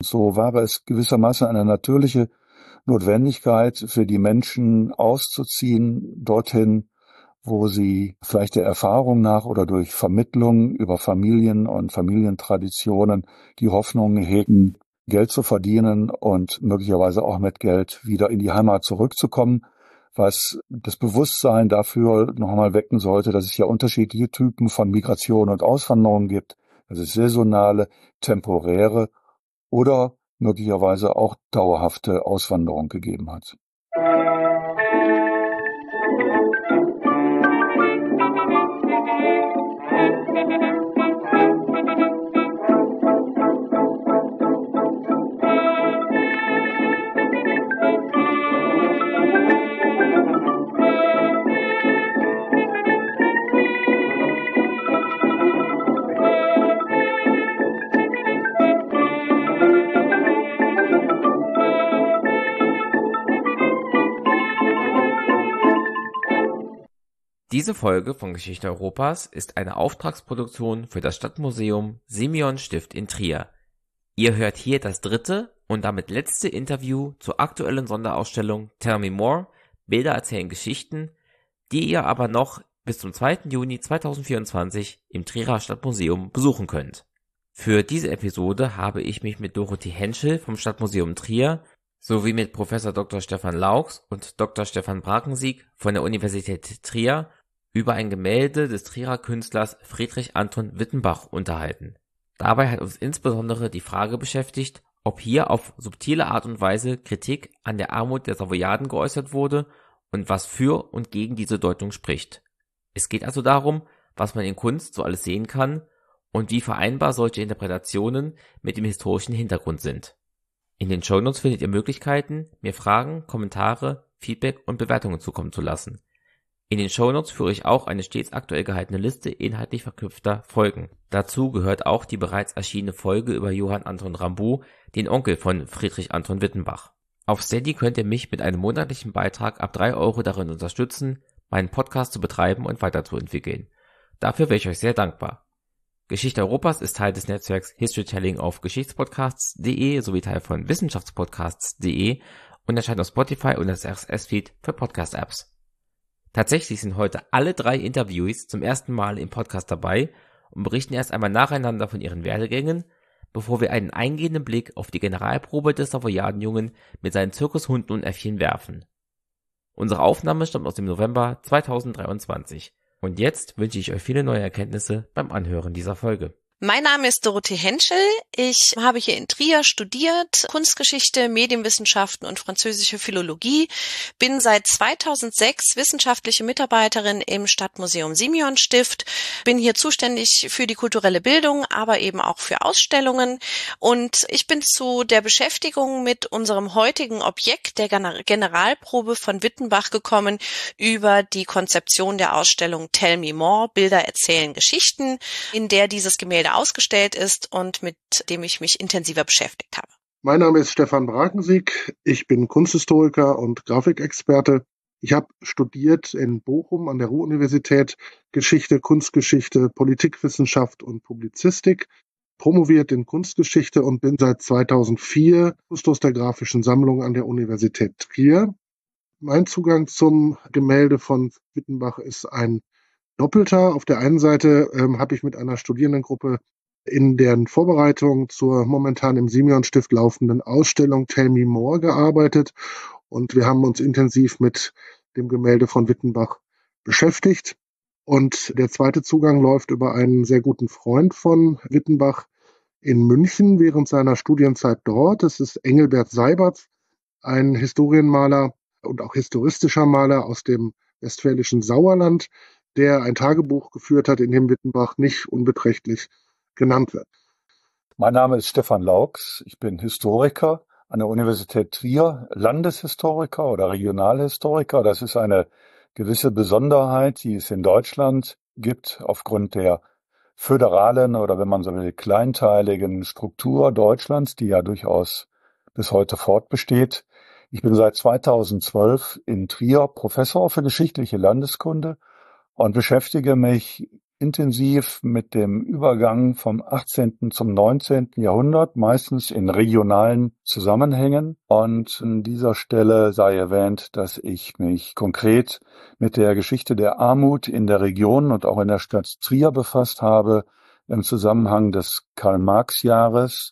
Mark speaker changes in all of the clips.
Speaker 1: so war es gewissermaßen eine natürliche Notwendigkeit für die Menschen auszuziehen dorthin, wo sie vielleicht der Erfahrung nach oder durch Vermittlung über Familien und Familientraditionen die Hoffnung hegen, Geld zu verdienen und möglicherweise auch mit Geld wieder in die Heimat zurückzukommen, was das Bewusstsein dafür noch einmal wecken sollte, dass es ja unterschiedliche Typen von Migration und Auswanderung gibt, dass es saisonale, temporäre oder möglicherweise auch dauerhafte Auswanderung gegeben hat.
Speaker 2: Diese Folge von Geschichte Europas ist eine Auftragsproduktion für das Stadtmuseum Simeon-Stift in Trier. Ihr hört hier das dritte und damit letzte Interview zur aktuellen Sonderausstellung Tell Me More, Bilder erzählen Geschichten, die ihr aber noch bis zum 2. Juni 2024 im Trierer Stadtmuseum besuchen könnt. Für diese Episode habe ich mich mit Dorothee Henschel vom Stadtmuseum Trier sowie mit Professor Dr. Stefan Laux und Dr. Stefan Brakensiek von der Universität Trier über ein Gemälde des Trierer Künstlers Friedrich Anton Wittenbach unterhalten. Dabei hat uns insbesondere die Frage beschäftigt, ob hier auf subtile Art und Weise Kritik an der Armut der Savoyarden geäußert wurde und was für und gegen diese Deutung spricht. Es geht also darum, was man in Kunst so alles sehen kann und wie vereinbar solche Interpretationen mit dem historischen Hintergrund sind. In den Shownotes findet ihr Möglichkeiten, mir Fragen, Kommentare, Feedback und Bewertungen zukommen zu lassen. In den Shownotes führe ich auch eine stets aktuell gehaltene Liste inhaltlich verknüpfter Folgen. Dazu gehört auch die bereits erschienene Folge über Johann Anton Ramboud, den Onkel von Friedrich Anton Wittenbach. Auf Steady könnt ihr mich mit einem monatlichen Beitrag ab 3 € darin unterstützen, meinen Podcast zu betreiben und weiterzuentwickeln. Dafür wäre ich euch sehr dankbar. Geschichte Europas ist Teil des Netzwerks Historytelling auf Geschichtspodcasts.de sowie Teil von Wissenschaftspodcasts.de und erscheint auf Spotify und als RSS-Feed für Podcast-Apps. Tatsächlich sind heute alle 3 Interviewees zum ersten Mal im Podcast dabei und berichten erst einmal nacheinander von ihren Werdegängen, bevor wir einen eingehenden Blick auf die Generalprobe des Savoyardenjungen mit seinen Zirkushunden und Äffchen werfen. Unsere Aufnahme stammt aus dem November 2023. Und jetzt wünsche ich euch viele neue Erkenntnisse beim Anhören dieser Folge.
Speaker 3: Mein Name ist Dorothee Henschel. Ich habe hier in Trier studiert, Kunstgeschichte, Medienwissenschaften und französische Philologie, bin seit 2006 wissenschaftliche Mitarbeiterin im Stadtmuseum Simeon-Stift, bin hier zuständig für die kulturelle Bildung, aber eben auch für Ausstellungen und ich bin zu der Beschäftigung mit unserem heutigen Objekt, der Generalprobe von Wittenbach, gekommen über die Konzeption der Ausstellung Tell Me More, Bilder erzählen Geschichten, in der dieses Gemälde ausgestellt ist und mit dem ich mich intensiver beschäftigt habe.
Speaker 4: Mein Name ist Stefan Brakensiek. Ich bin Kunsthistoriker und Grafikexperte. Ich habe studiert in Bochum an der Ruhr-Universität Geschichte, Kunstgeschichte, Politikwissenschaft und Publizistik, promoviert in Kunstgeschichte und bin seit 2004 Kustos der Graphischen Sammlung an der Universität Trier. Mein Zugang zum Gemälde von Wittenbach ist ein doppelter. Auf der einen Seite habe ich mit einer Studierendengruppe in deren Vorbereitung zur momentan im Simeon-Stift laufenden Ausstellung Tell Me More gearbeitet und wir haben uns intensiv mit dem Gemälde von Wittenbach beschäftigt. Und der zweite Zugang läuft über einen sehr guten Freund von Wittenbach in München während seiner Studienzeit dort. Das ist Engelbert Seibertz, ein Historienmaler und auch historistischer Maler aus dem westfälischen Sauerland, der ein Tagebuch geführt hat, in dem Wittenbach nicht unbeträchtlich genannt wird.
Speaker 1: Mein Name ist Stefan Laux. Ich bin Historiker an der Universität Trier, Landeshistoriker oder Regionalhistoriker. Das ist eine gewisse Besonderheit, die es in Deutschland gibt, aufgrund der föderalen oder, wenn man so will, kleinteiligen Struktur Deutschlands, die ja durchaus bis heute fortbesteht. Ich bin seit 2012 in Trier Professor für geschichtliche Landeskunde und beschäftige mich intensiv mit dem Übergang vom 18. zum 19. Jahrhundert, meistens in regionalen Zusammenhängen. Und an dieser Stelle sei erwähnt, dass ich mich konkret mit der Geschichte der Armut in der Region und auch in der Stadt Trier befasst habe, im Zusammenhang des Karl-Marx-Jahres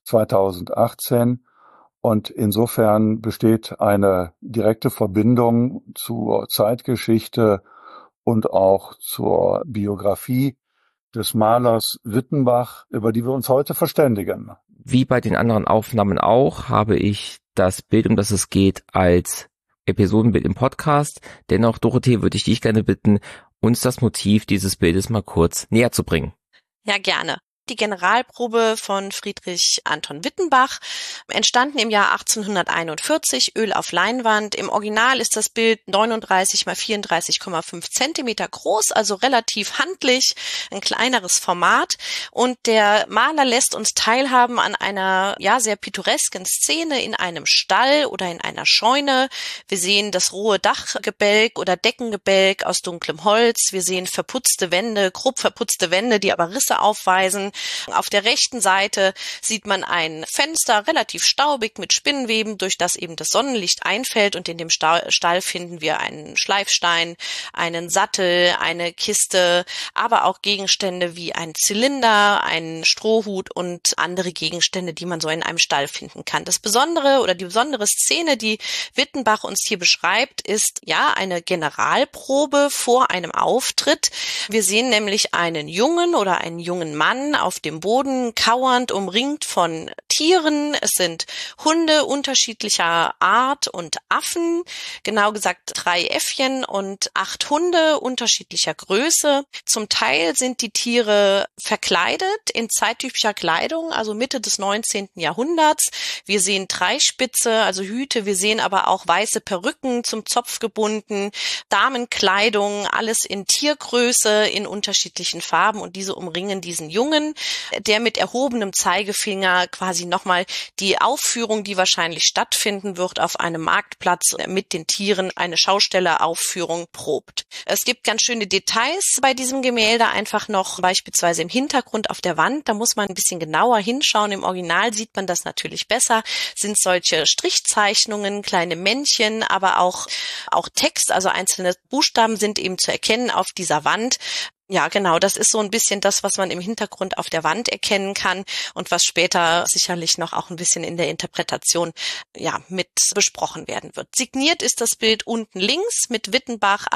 Speaker 1: 2018. Und insofern besteht eine direkte Verbindung zur Zeitgeschichte und auch zur Biografie des Malers Wittenbach, über die wir uns heute verständigen.
Speaker 2: Wie bei den anderen Aufnahmen auch, habe ich das Bild, um das es geht, als Episodenbild im Podcast. Dennoch, Dorothee, würde ich dich gerne bitten, uns das Motiv dieses Bildes mal kurz näher zu bringen.
Speaker 3: Ja, gerne. Die Generalprobe von Friedrich Anton Wittenbach, entstanden im Jahr 1841, Öl auf Leinwand. Im Original ist das Bild 39 x 34,5 Zentimeter groß, also relativ handlich, ein kleineres Format. Und der Maler lässt uns teilhaben an einer sehr pittoresken Szene in einem Stall oder in einer Scheune. Wir sehen das rohe Dachgebälk oder Deckengebälk aus dunklem Holz. Wir sehen verputzte Wände, grob verputzte Wände, die aber Risse aufweisen. Auf der rechten Seite sieht man ein Fenster, relativ staubig mit Spinnenweben, durch das eben das Sonnenlicht einfällt, und in dem Stall finden wir einen Schleifstein, einen Sattel, eine Kiste, aber auch Gegenstände wie ein Zylinder, einen Strohhut und andere Gegenstände, die man so in einem Stall finden kann. Das Besondere oder die besondere Szene, die Wittenbach uns hier beschreibt, ist eine Generalprobe vor einem Auftritt. Wir sehen nämlich einen jungen Mann auf dem Boden kauernd, umringt von Tieren. Es sind Hunde unterschiedlicher Art und Affen, genau gesagt 3 Äffchen und 8 Hunde unterschiedlicher Größe. Zum Teil sind die Tiere verkleidet in zeittypischer Kleidung, also Mitte des 19. Jahrhunderts. Wir sehen Dreispitze, also Hüte, wir sehen aber auch weiße Perücken zum Zopf gebunden, Damenkleidung, alles in Tiergröße, in unterschiedlichen Farben, und diese umringen diesen Jungen, der mit erhobenem Zeigefinger quasi nochmal die Aufführung, die wahrscheinlich stattfinden wird auf einem Marktplatz mit den Tieren, eine Schaustelleraufführung probt. Es gibt ganz schöne Details bei diesem Gemälde einfach noch, beispielsweise im Hintergrund auf der Wand, da muss man ein bisschen genauer hinschauen. Im Original sieht man das natürlich besser, sind solche Strichzeichnungen, kleine Männchen, aber auch Text, also einzelne Buchstaben sind eben zu erkennen auf dieser Wand. Ja, genau, das ist so ein bisschen das, was man im Hintergrund auf der Wand erkennen kann und was später sicherlich noch auch ein bisschen in der Interpretation mit besprochen werden wird. Signiert ist das Bild unten links mit Wittenbach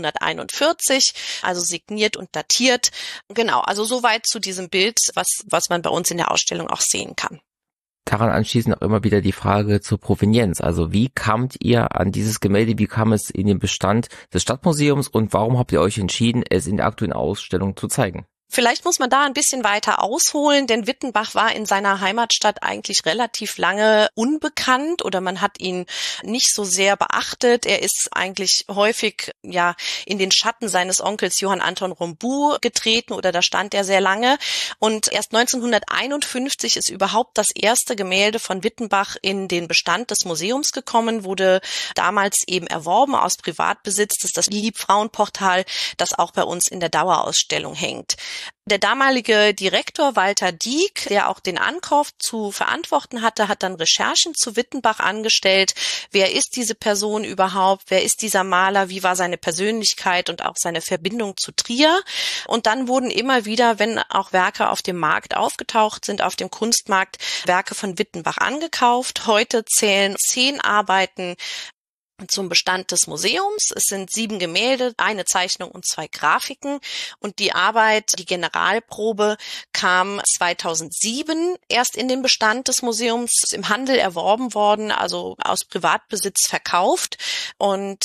Speaker 3: 1841, also signiert und datiert. Genau, also soweit zu diesem Bild, was man bei uns in der Ausstellung auch sehen kann.
Speaker 2: Daran anschließend auch immer wieder die Frage zur Provenienz. Also wie kamt ihr an dieses Gemälde, wie kam es in den Bestand des Stadtmuseums und warum habt ihr euch entschieden, es in der aktuellen Ausstellung zu zeigen?
Speaker 3: Vielleicht muss man da ein bisschen weiter ausholen, denn Wittenbach war in seiner Heimatstadt eigentlich relativ lange unbekannt oder man hat ihn nicht so sehr beachtet. Er ist eigentlich häufig in den Schatten seines Onkels Johann Anton Rombu getreten oder da stand er sehr lange. Und erst 1951 ist überhaupt das erste Gemälde von Wittenbach in den Bestand des Museums gekommen, wurde damals eben erworben aus Privatbesitz. Das ist das Liebfrauenportal, das auch bei uns in der Dauerausstellung hängt. Der damalige Direktor Walter Dieck, der auch den Ankauf zu verantworten hatte, hat dann Recherchen zu Wittenbach angestellt. Wer ist diese Person überhaupt? Wer ist dieser Maler? Wie war seine Persönlichkeit und auch seine Verbindung zu Trier? Und dann wurden immer wieder, wenn auch Werke auf dem Markt aufgetaucht sind, auf dem Kunstmarkt, Werke von Wittenbach angekauft. Heute zählen 10 Arbeiten zum Bestand des Museums. Es sind 7 Gemälde, eine Zeichnung und 2 Grafiken. Und die Arbeit, die Generalprobe, kam 2007 erst in den Bestand des Museums, ist im Handel erworben worden, also aus Privatbesitz verkauft. Und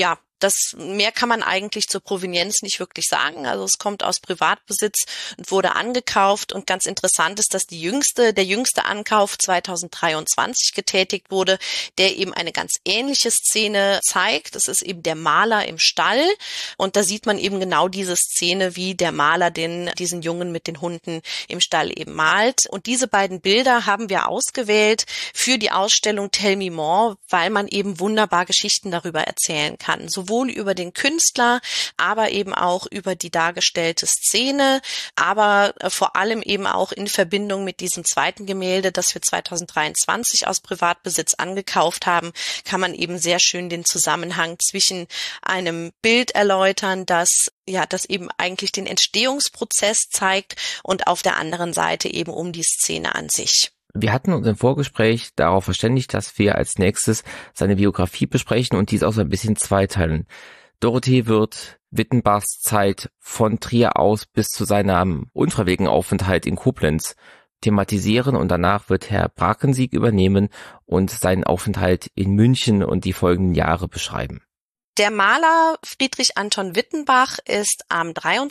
Speaker 3: mehr kann man eigentlich zur Provenienz nicht wirklich sagen. Also es kommt aus Privatbesitz und wurde angekauft. Und ganz interessant ist, dass der jüngste Ankauf 2023 getätigt wurde, der eben eine ganz ähnliche Szene zeigt. Das ist eben der Maler im Stall. Und da sieht man eben genau diese Szene, wie der Maler diesen Jungen mit den Hunden im Stall eben malt. Und diese beiden Bilder haben wir ausgewählt für die Ausstellung Tell Me More, weil man eben wunderbar Geschichten darüber erzählen kann. So sowohl über den Künstler, aber eben auch über die dargestellte Szene, aber vor allem eben auch in Verbindung mit diesem zweiten Gemälde, das wir 2023 aus Privatbesitz angekauft haben, kann man eben sehr schön den Zusammenhang zwischen einem Bild erläutern, das eben eigentlich den Entstehungsprozess zeigt und auf der anderen Seite eben um die Szene an sich.
Speaker 2: Wir hatten uns im Vorgespräch darauf verständigt, dass wir als nächstes seine Biografie besprechen und dies auch so ein bisschen zweiteilen. Dorothee wird Wittenbachs Zeit von Trier aus bis zu seinem unfreiwilligen Aufenthalt in Koblenz thematisieren und danach wird Herr Brakensiek übernehmen und seinen Aufenthalt in München und die folgenden Jahre beschreiben.
Speaker 3: Der Maler Friedrich Anton Wittenbach ist am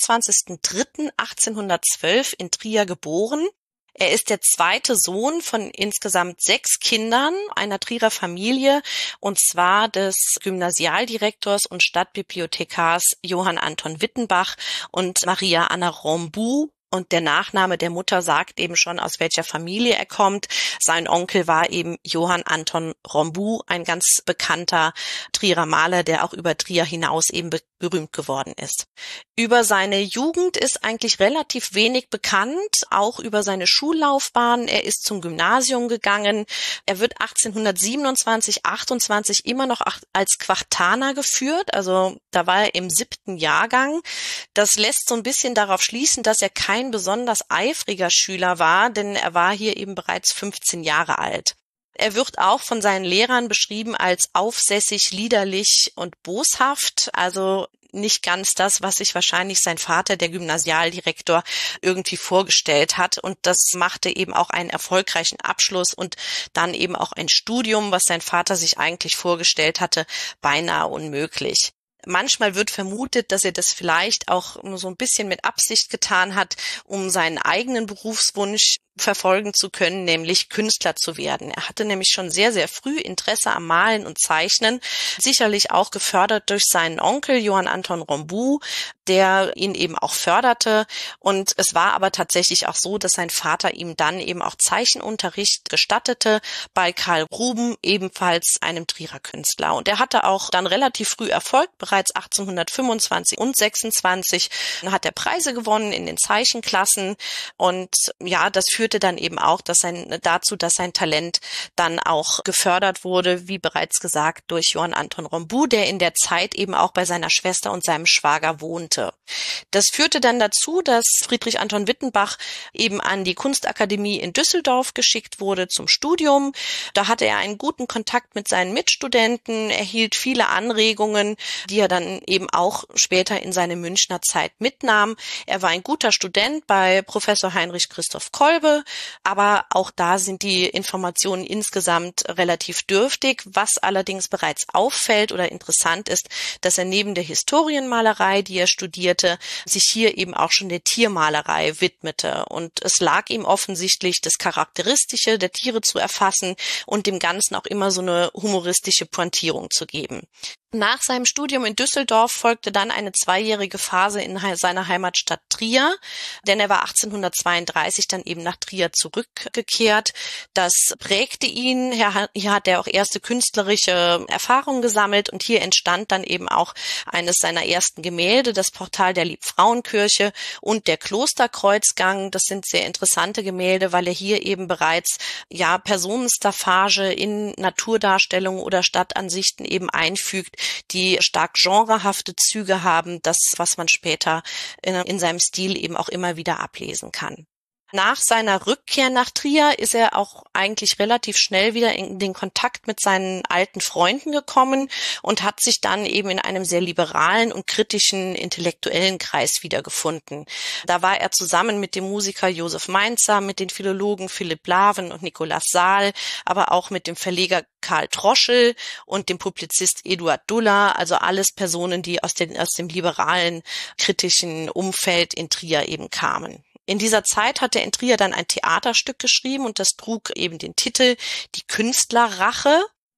Speaker 3: 23.03.1812 in Trier geboren. Er ist der zweite Sohn von insgesamt 6 Kindern einer Trierer Familie, und zwar des Gymnasialdirektors und Stadtbibliothekars Johann Anton Wittenbach und Maria Anna Rombu. Und der Nachname der Mutter sagt eben schon, aus welcher Familie er kommt. Sein Onkel war eben Johann Anton Rombu, ein ganz bekannter Trierer Maler, der auch über Trier hinaus eben berühmt geworden ist. Über seine Jugend ist eigentlich relativ wenig bekannt, auch über seine Schullaufbahn. Er ist zum Gymnasium gegangen. Er wird 1827/28 immer noch als Quartaner geführt, also da war er im 7. Jahrgang. Das lässt so ein bisschen darauf schließen, dass er kein besonders eifriger Schüler war, denn er war hier eben bereits 15 Jahre alt. Er wird auch von seinen Lehrern beschrieben als aufsässig, liederlich und boshaft, also nicht ganz das, was sich wahrscheinlich sein Vater, der Gymnasialdirektor, irgendwie vorgestellt hat. Und das machte eben auch einen erfolgreichen Abschluss und dann eben auch ein Studium, was sein Vater sich eigentlich vorgestellt hatte, beinahe unmöglich. Manchmal wird vermutet, dass er das vielleicht auch so ein bisschen mit Absicht getan hat, um seinen eigenen Berufswunsch verfolgen zu können, nämlich Künstler zu werden. Er hatte nämlich schon sehr, sehr früh Interesse am Malen und Zeichnen, sicherlich auch gefördert durch seinen Onkel Johann Anton Rombu, der ihn eben auch förderte. Und es war aber tatsächlich auch so, dass sein Vater ihm dann eben auch Zeichenunterricht gestattete bei Karl Ruben, ebenfalls einem Trierer Künstler. Und er hatte auch dann relativ früh Erfolg. Bereits 1825 und 26 hat er Preise gewonnen in den Zeichenklassen. Und ja, das führte dann eben auch dazu, dass sein Talent dann auch gefördert wurde, wie bereits gesagt, durch Johann Anton Rombu, der in der Zeit eben auch bei seiner Schwester und seinem Schwager wohnte. Das führte dann dazu, dass Friedrich Anton Wittenbach eben an die Kunstakademie in Düsseldorf geschickt wurde zum Studium. Da hatte er einen guten Kontakt mit seinen Mitstudenten, erhielt viele Anregungen, die er dann eben auch später in seine Münchner Zeit mitnahm. Er war ein guter Student bei Professor Heinrich Christoph Kolbe, aber auch da sind die Informationen insgesamt relativ dürftig. Was allerdings bereits auffällt oder interessant ist, dass er neben der Historienmalerei, die er studierte, sich hier eben auch schon der Tiermalerei widmete. Und es lag ihm offensichtlich das Charakteristische der Tiere zu erfassen und dem Ganzen auch immer so eine humoristische Pointierung zu geben. Nach seinem Studium in Düsseldorf folgte dann eine 2-jährige Phase in seiner Heimatstadt Trier, denn er war 1832 dann eben nach Trier zurückgekehrt. Das prägte ihn. Hier hat er auch erste künstlerische Erfahrungen gesammelt und hier entstand dann eben auch eines seiner ersten Gemälde, das Portal der Liebfrauenkirche und der Klosterkreuzgang. Das sind sehr interessante Gemälde, weil er hier eben bereits Personenstaffage in Naturdarstellungen oder Stadtansichten eben einfügt, die stark genrehafte Züge haben, das, was man später in seinem Stil eben auch immer wieder ablesen kann. Nach seiner Rückkehr nach Trier ist er auch eigentlich relativ schnell wieder in den Kontakt mit seinen alten Freunden gekommen und hat sich dann eben in einem sehr liberalen und kritischen intellektuellen Kreis wiedergefunden. Da war er zusammen mit dem Musiker Josef Mainzer, mit den Philologen Philipp Laven und Nikolaus Saal, aber auch mit dem Verleger Karl Troschel und dem Publizist Eduard Duller, also alles Personen, die aus dem liberalen, kritischen Umfeld in Trier eben kamen. In dieser Zeit hat er in Trier dann ein Theaterstück geschrieben und das trug eben den Titel Die Künstlerrache.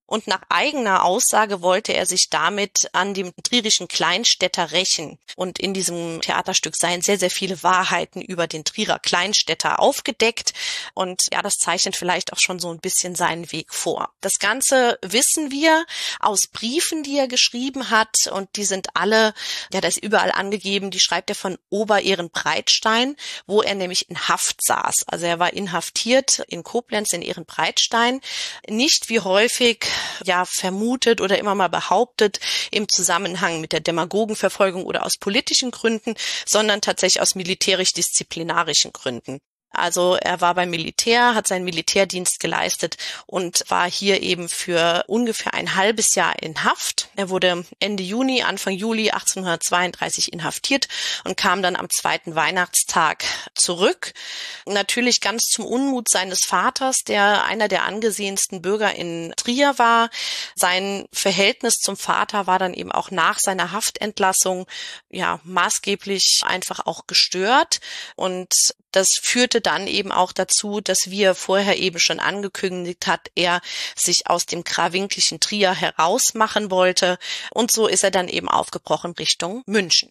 Speaker 3: Und nach eigener Aussage wollte er sich damit an dem trierischen Kleinstädter rächen. Und in diesem Theaterstück seien sehr, sehr viele Wahrheiten über den Trierer Kleinstädter aufgedeckt. Und ja, das zeichnet vielleicht auch schon so ein bisschen seinen Weg vor. Das Ganze wissen wir aus Briefen, die er geschrieben hat. Und die sind alle, ja, da ist überall angegeben, die schreibt er von Ober-Ehrenbreitstein, wo er nämlich in Haft saß. Also er war inhaftiert in Koblenz in Ehrenbreitstein. Nicht wie häufig ja vermutet oder immer mal behauptet im Zusammenhang mit der Demagogenverfolgung oder aus politischen Gründen, sondern tatsächlich aus militärisch-disziplinarischen Gründen. Also er war beim Militär, hat seinen Militärdienst geleistet und war hier eben für ungefähr ein halbes Jahr in Haft. Er wurde Ende Juni, Anfang Juli 1832 inhaftiert und kam dann am 2. Weihnachtstag zurück. Natürlich ganz zum Unmut seines Vaters, der einer der angesehensten Bürger in Trier war. Sein Verhältnis zum Vater war dann eben auch nach seiner Haftentlassung ja maßgeblich einfach auch gestört und das führte dann eben auch dazu, dass, wie er vorher eben schon angekündigt hat, er sich aus dem krawinkelischen Trier herausmachen wollte. Und so ist er dann eben aufgebrochen Richtung München.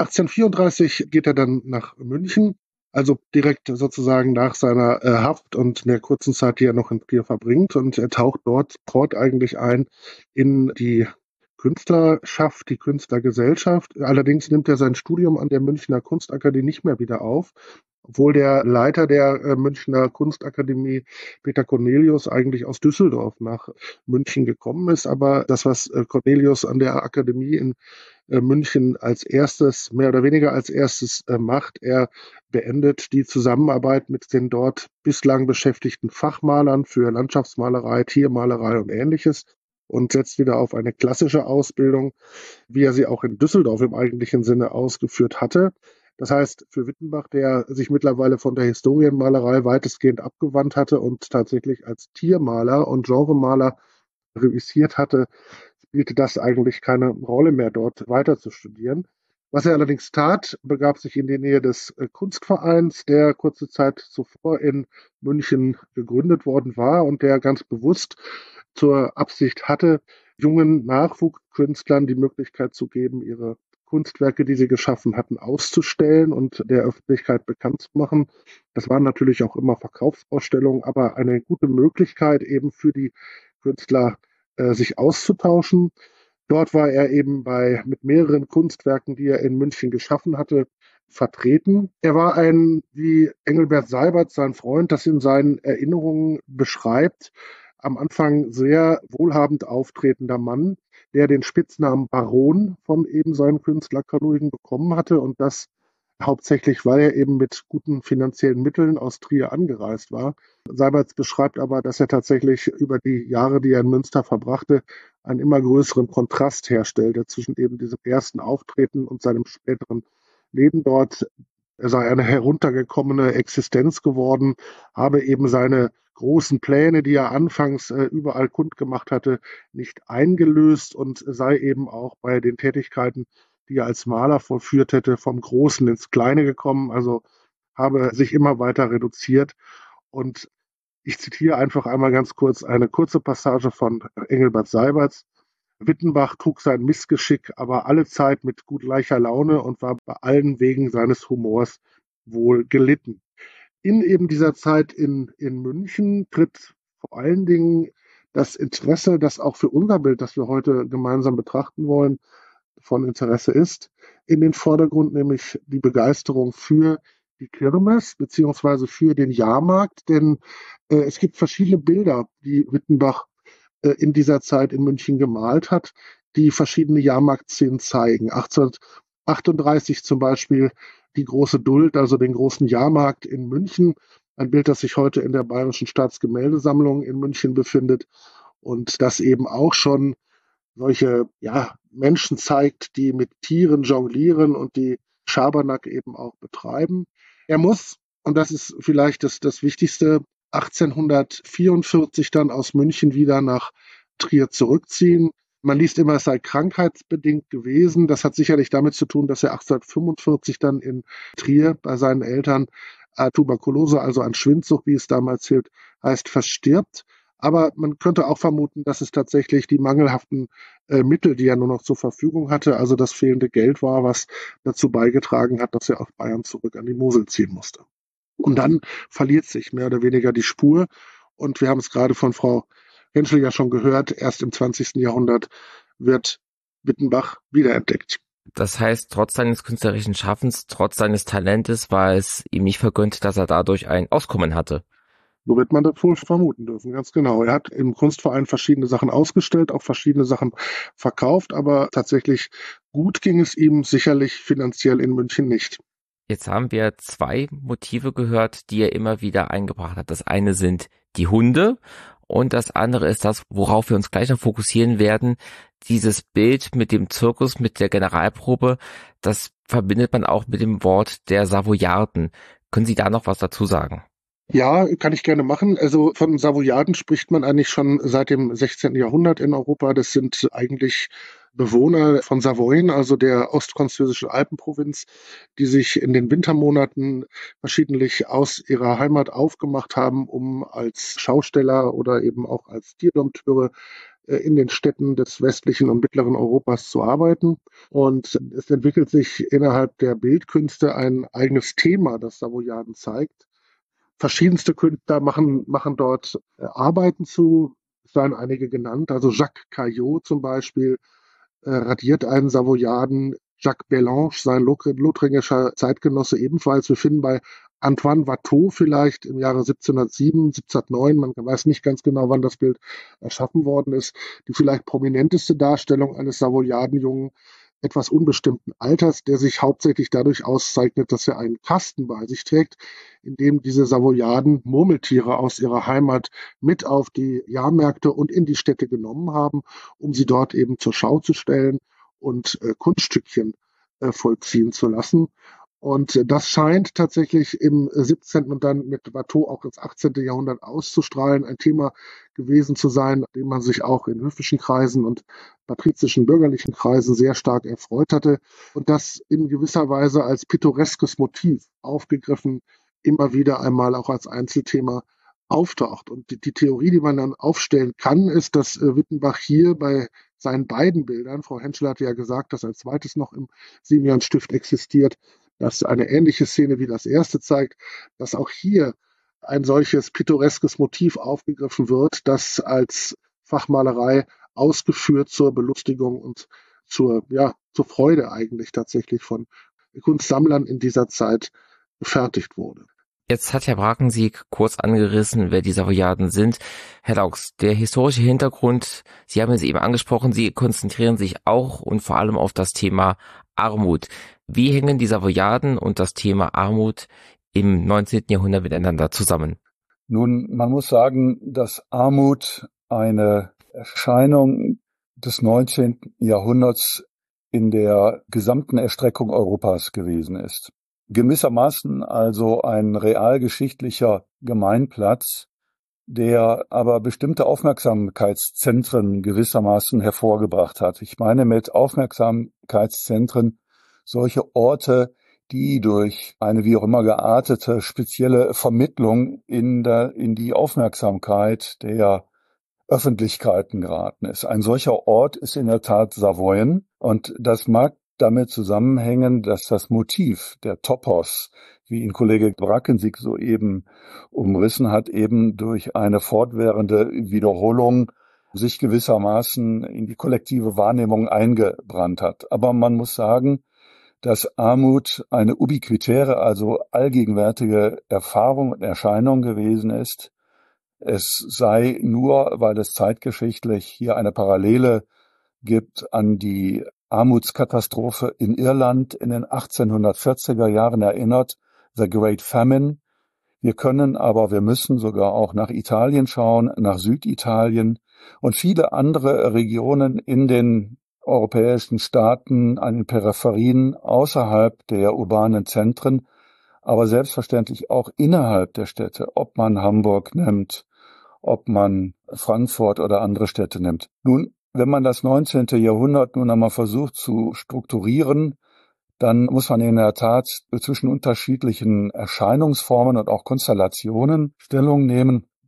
Speaker 4: 1834 geht er dann nach München, also direkt sozusagen nach seiner Haft und in der kurzen Zeit, die er noch in Trier verbringt. Und er taucht dort eigentlich ein in die Künstlerschaft, die Künstlergesellschaft. Allerdings nimmt er sein Studium an der Münchner Kunstakademie nicht mehr wieder auf, obwohl der Leiter der Münchner Kunstakademie, Peter Cornelius, eigentlich aus Düsseldorf nach München gekommen ist. Aber das, was Cornelius an der Akademie in München als erstes, mehr oder weniger als erstes macht, er beendet die Zusammenarbeit mit den dort bislang beschäftigten Fachmalern für Landschaftsmalerei, Tiermalerei und Ähnliches und setzt wieder auf eine klassische Ausbildung, wie er sie auch in Düsseldorf im eigentlichen Sinne ausgeführt hatte. Das heißt, für Wittenbach, der sich mittlerweile von der Historienmalerei weitestgehend abgewandt hatte und tatsächlich als Tiermaler und Genremaler reüssiert hatte, spielte das eigentlich keine Rolle mehr, dort weiter zu studieren. Was er allerdings tat, begab sich in die Nähe des Kunstvereins, der kurze Zeit zuvor in München gegründet worden war und der ganz bewusst zur Absicht hatte, jungen Nachwuchskünstlern die Möglichkeit zu geben, ihre Kunstwerke, die sie geschaffen hatten, auszustellen und der Öffentlichkeit bekannt zu machen. Das waren natürlich auch immer Verkaufsausstellungen, aber eine gute Möglichkeit eben für die Künstler, sich auszutauschen. Dort war er eben mit mehreren Kunstwerken, die er in München geschaffen hatte, vertreten. Er war ein, wie Engelbert Seibert, sein Freund, das in seinen Erinnerungen beschreibt, am Anfang sehr wohlhabend auftretender Mann, der den Spitznamen Baron von eben seinen Künstlerkollegen bekommen hatte und das hauptsächlich, weil er eben mit guten finanziellen Mitteln aus Trier angereist war. Seiberts beschreibt aber, dass er tatsächlich über die Jahre, die er in Münster verbrachte, einen immer größeren Kontrast herstellte zwischen eben diesem ersten Auftreten und seinem späteren Leben dort. Er sei eine heruntergekommene Existenz geworden, habe eben seine großen Pläne, die er anfangs überall kundgemacht hatte, nicht eingelöst und sei eben auch bei den Tätigkeiten, die er als Maler vollführt hätte, vom Großen ins Kleine gekommen, also habe sich immer weiter reduziert. Und ich zitiere einfach einmal ganz kurz eine kurze Passage von Engelbert Seiberts. Wittenbach trug sein Missgeschick aber allezeit mit gut gleicher Laune und war bei allen wegen seines Humors wohl gelitten. In eben dieser Zeit in München tritt vor allen Dingen das Interesse, das auch für unser Bild, das wir heute gemeinsam betrachten wollen, von Interesse ist, in den Vordergrund, nämlich die Begeisterung für die Kirmes beziehungsweise für den Jahrmarkt, denn es gibt verschiedene Bilder, die Wittenbach in dieser Zeit in München gemalt hat, die verschiedene Jahrmarktszenen zeigen. 1838 zum Beispiel die große Duld, also den großen Jahrmarkt in München, ein Bild, das sich heute in der Bayerischen Staatsgemäldesammlung in München befindet und das eben auch schon solche Menschen zeigt, die mit Tieren jonglieren und die Schabernack eben auch betreiben. Er muss, und das ist vielleicht das Wichtigste, 1844 dann aus München wieder nach Trier zurückziehen. Man liest immer, es sei krankheitsbedingt gewesen. Das hat sicherlich damit zu tun, dass er 1845 dann in Trier bei seinen Eltern Tuberkulose, also an Schwindsucht, wie es damals heißt, verstirbt. Aber man könnte auch vermuten, dass es tatsächlich die mangelhaften Mittel, die er nur noch zur Verfügung hatte, also das fehlende Geld war, was dazu beigetragen hat, dass er aus Bayern zurück an die Mosel ziehen musste. Und dann verliert sich mehr oder weniger die Spur. Und wir haben es gerade von Frau Henschel ja schon gehört, erst im 20. Jahrhundert wird Wittenbach wiederentdeckt.
Speaker 2: Das heißt, trotz seines künstlerischen Schaffens, trotz seines Talentes war es ihm nicht vergönnt, dass er dadurch ein Auskommen hatte.
Speaker 4: So wird man das wohl vermuten dürfen, ganz genau. Er hat im Kunstverein verschiedene Sachen ausgestellt, auch verschiedene Sachen verkauft, aber tatsächlich gut ging es ihm sicherlich finanziell in München nicht.
Speaker 2: Jetzt haben wir 2 Motive gehört, die er immer wieder eingebracht hat. Das eine sind die Hunde und das andere ist das, worauf wir uns gleich noch fokussieren werden. Dieses Bild mit dem Zirkus, mit der Generalprobe, das verbindet man auch mit dem Wort der Savoyarden. Können Sie da noch was dazu sagen?
Speaker 4: Ja, kann ich gerne machen. Also von Savoyarden spricht man eigentlich schon seit dem 16. Jahrhundert in Europa. Das sind eigentlich Bewohner von Savoyen, also der ostfranzösischen Alpenprovinz, die sich in den Wintermonaten verschiedentlich aus ihrer Heimat aufgemacht haben, um als Schausteller oder eben auch als Tierdompteure in den Städten des westlichen und mittleren Europas zu arbeiten. Und es entwickelt sich innerhalb der Bildkünste ein eigenes Thema, das Savoyarden zeigt. Verschiedenste Künstler machen dort Arbeiten zu, es seien einige genannt. Also Jacques Caillot zum Beispiel radiert einen Savoyarden, Jacques Bellange, sein lothringischer Zeitgenosse ebenfalls. Wir finden bei Antoine Watteau vielleicht im Jahre 1707, 1709, man weiß nicht ganz genau, wann das Bild erschaffen worden ist, die vielleicht prominenteste Darstellung eines Savoyardenjungen etwas unbestimmten Alters, der sich hauptsächlich dadurch auszeichnet, dass er einen Kasten bei sich trägt, in dem diese Savoyarden Murmeltiere aus ihrer Heimat mit auf die Jahrmärkte und in die Städte genommen haben, um sie dort eben zur Schau zu stellen und Kunststückchen vollziehen zu lassen. Und das scheint tatsächlich im 17. und dann mit Watteau auch ins 18. Jahrhundert auszustrahlen, ein Thema gewesen zu sein, dem man sich auch in höfischen Kreisen und patrizischen bürgerlichen Kreisen sehr stark erfreut hatte und das in gewisser Weise als pittoreskes Motiv aufgegriffen, immer wieder einmal auch als Einzelthema auftaucht. Und die Theorie, die man dann aufstellen kann, ist, dass Wittenbach hier bei seinen beiden Bildern, Frau Henschel hatte ja gesagt, dass ein zweites noch im Simeonstift existiert, das eine ähnliche Szene wie das erste zeigt, dass auch hier ein solches pittoreskes Motiv aufgegriffen wird, das als Fachmalerei ausgeführt zur Belustigung und zur Freude eigentlich tatsächlich von Kunstsammlern in dieser Zeit gefertigt wurde.
Speaker 2: Jetzt hat Herr Brakensiek kurz angerissen, wer die Savoyarden sind. Herr Laux, der historische Hintergrund, Sie haben es eben angesprochen, Sie konzentrieren sich auch und vor allem auf das Thema Armut. Wie hängen die Savoyarden und das Thema Armut im 19. Jahrhundert miteinander zusammen?
Speaker 1: Nun, man muss sagen, dass Armut eine Erscheinung des 19. Jahrhunderts in der gesamten Erstreckung Europas gewesen ist. Gewissermaßen also ein realgeschichtlicher Gemeinplatz, der aber bestimmte Aufmerksamkeitszentren gewissermaßen hervorgebracht hat. Ich meine mit Aufmerksamkeitszentren solche Orte, die durch eine wie auch immer geartete spezielle Vermittlung in die Aufmerksamkeit der Öffentlichkeiten geraten ist. Ein solcher Ort ist in der Tat Savoyen und das mag damit zusammenhängen, dass das Motiv, der Topos, wie ihn Kollege Brakensiek soeben umrissen hat, eben durch eine fortwährende Wiederholung sich gewissermaßen in die kollektive Wahrnehmung eingebrannt hat. Aber man muss sagen, dass Armut eine ubiquitäre, also allgegenwärtige Erfahrung und Erscheinung gewesen ist. Es sei nur, weil es zeitgeschichtlich hier eine Parallele gibt, an die Armutskatastrophe in Irland in den 1840er Jahren erinnert, The Great Famine. Wir müssen sogar auch nach Italien schauen, nach Süditalien und viele andere Regionen in den europäischen Staaten, an den Peripherien außerhalb der urbanen Zentren, aber selbstverständlich auch innerhalb der Städte, ob man Hamburg nimmt, ob man Frankfurt oder andere Städte nimmt. Nun, wenn man das 19. Jahrhundert nun einmal versucht zu strukturieren, dann muss man in der Tat zwischen unterschiedlichen Erscheinungsformen und auch Konstellationen Stellung nehmen.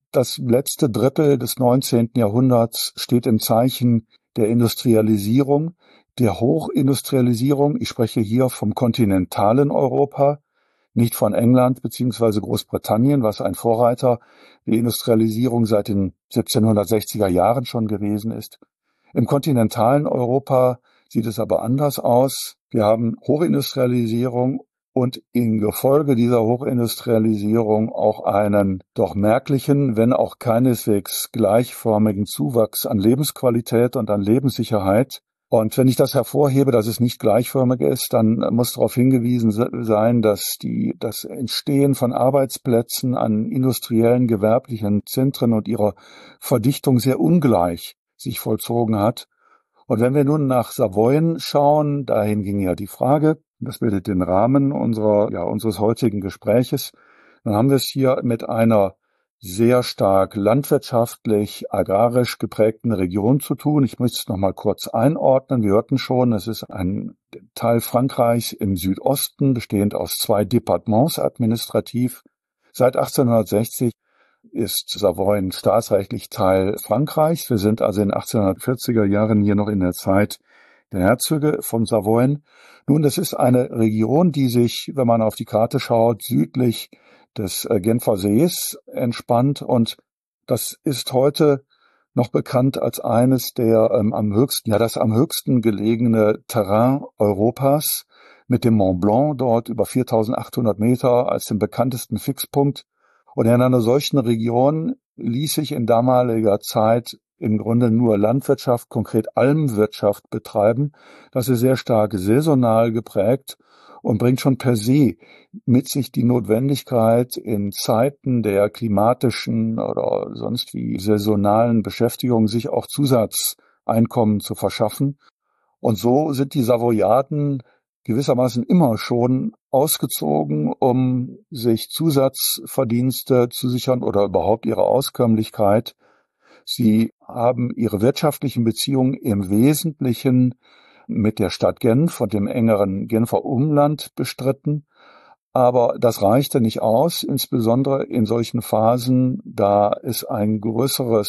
Speaker 1: Das letzte Drittel des 19. Jahrhunderts steht im Zeichen der Industrialisierung, der Hochindustrialisierung. Ich spreche hier vom kontinentalen Europa, nicht von England bzw. Großbritannien, was ein Vorreiter der Industrialisierung seit den 1760er Jahren schon gewesen ist. Im kontinentalen Europa sieht es aber anders aus. Wir haben Hochindustrialisierung und im Gefolge dieser Hochindustrialisierung auch einen doch merklichen, wenn auch keineswegs gleichförmigen Zuwachs an Lebensqualität und an Lebenssicherheit. Und wenn ich das hervorhebe, dass es nicht gleichförmig ist, dann muss darauf hingewiesen sein, dass das Entstehen von Arbeitsplätzen an industriellen, gewerblichen Zentren und ihrer Verdichtung sehr ungleich sich vollzogen hat. Und wenn wir nun nach Savoyen schauen, dahin ging ja die Frage, das bildet den Rahmen unseres heutigen Gespräches, dann haben wir es hier mit einer sehr stark landwirtschaftlich, agrarisch geprägten Region zu tun. Ich möchte es noch mal kurz einordnen. Wir hörten schon, es ist ein Teil Frankreichs im Südosten, bestehend aus 2 Departements administrativ. Seit 1860 ist Savoyen staatsrechtlich Teil Frankreichs. Wir sind also in den 1840er Jahren hier noch in der Zeit der Herzöge von Savoyen. Nun, das ist eine Region, die sich, wenn man auf die Karte schaut, südlich des Genfer Sees entspannt, und das ist heute noch bekannt als eines der am höchsten gelegene Terrain Europas, mit dem Mont Blanc dort über 4.800 Meter als dem bekanntesten Fixpunkt. Und in einer solchen Region ließ sich in damaliger Zeit im Grunde nur Landwirtschaft, konkret Almwirtschaft betreiben. Das ist sehr stark saisonal geprägt und bringt schon per se mit sich die Notwendigkeit, in Zeiten der klimatischen oder sonst wie saisonalen Beschäftigung sich auch Zusatzeinkommen zu verschaffen. Und so sind die Savoyaden gewissermaßen immer schon ausgezogen, um sich Zusatzverdienste zu sichern oder überhaupt ihre Auskömmlichkeit. Sie haben ihre wirtschaftlichen Beziehungen im Wesentlichen mit der Stadt Genf und dem engeren Genfer Umland bestritten. Aber das reichte nicht aus, insbesondere in solchen Phasen, da es eine größere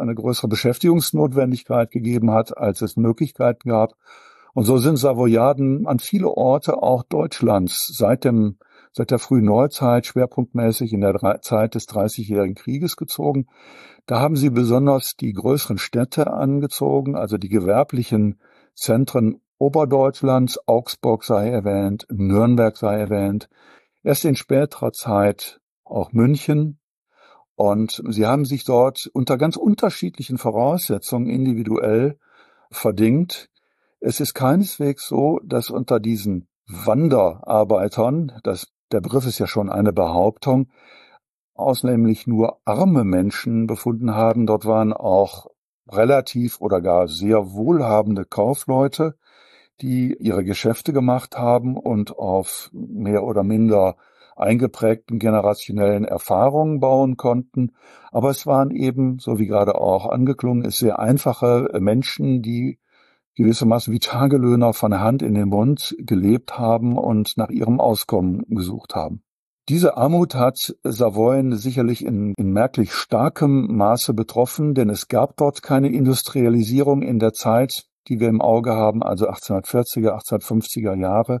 Speaker 1: Beschäftigungsnotwendigkeit gegeben hat, als es Möglichkeiten gab. Und so sind Savoyaden an viele Orte auch Deutschlands seit der frühen Neuzeit schwerpunktmäßig in der Zeit des Dreißigjährigen Krieges gezogen. Da haben sie besonders die größeren Städte angezogen, also die gewerblichen Zentren Oberdeutschlands, Augsburg sei erwähnt, Nürnberg sei erwähnt, erst in späterer Zeit auch München. Und sie haben sich dort unter ganz unterschiedlichen Voraussetzungen individuell verdingt. Es ist keineswegs so, dass unter diesen Wanderarbeitern, der Begriff ist ja schon eine Behauptung, ausnehmlich nur arme Menschen befunden haben. Dort waren auch relativ oder gar sehr wohlhabende Kaufleute, die ihre Geschäfte gemacht haben und auf mehr oder minder eingeprägten generationellen Erfahrungen bauen konnten. Aber es waren eben, so wie gerade auch angeklungen ist, sehr einfache Menschen, die gewissermaßen wie Tagelöhner von der Hand in den Mund gelebt haben und nach ihrem Auskommen gesucht haben. Diese Armut hat Savoyen sicherlich in merklich starkem Maße betroffen, denn es gab dort keine Industrialisierung in der Zeit, die wir im Auge haben, also 1840er, 1850er Jahre.